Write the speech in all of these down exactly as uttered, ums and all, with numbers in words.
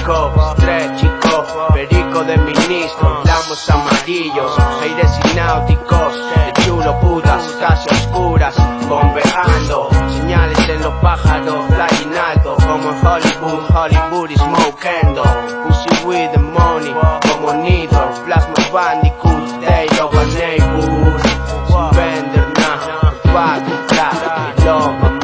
chico, tres chicos, perico de ministro, lamos amarillos, aires náuticos, de chulo putas, casi oscuras, bombeando, señales en los pájaros, flying alto, como en Hollywood, Hollywood is smokendo, pussy with the money, como Nitro, Plasma Bandicoot, Day of a Neighborhood, sin vender nada, pa' comprar, y lo mamá.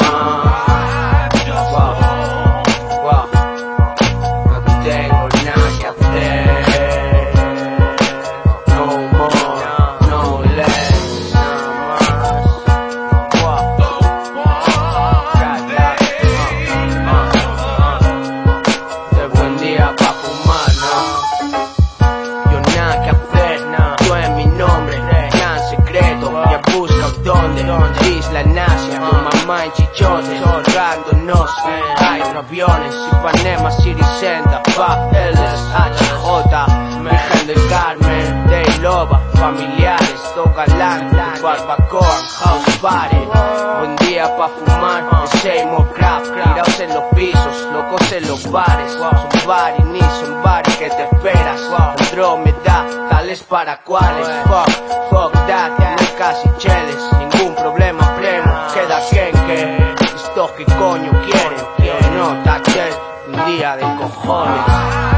Isla Nasia, con mamá en chichotes, ahorrándonos, hay aviones, Ipanema, City Center, Puff, L S, H J, Virgen del Carmen, Day Loba, familiares, Togalán, Barbacoa, House Party, buen día pa' fumar, the same old crap, tirados en los pisos, locos en los bares, somebody ni somebody que te esperas, Andrómeda, tales para cuales, fuck, fuck that, no hay casi cheles, ningún problema premo, queda quien que, esto que coño quieren, que no tache, un día de cojones.